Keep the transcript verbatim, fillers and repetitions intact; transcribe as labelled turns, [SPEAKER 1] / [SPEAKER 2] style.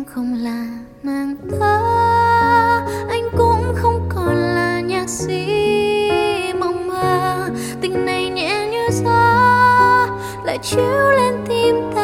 [SPEAKER 1] em không là nàng ta, anh cũng không còn là nhạc sĩ mộng mơ. Tình này nhẹ như gió lại chiếu lên tim ta.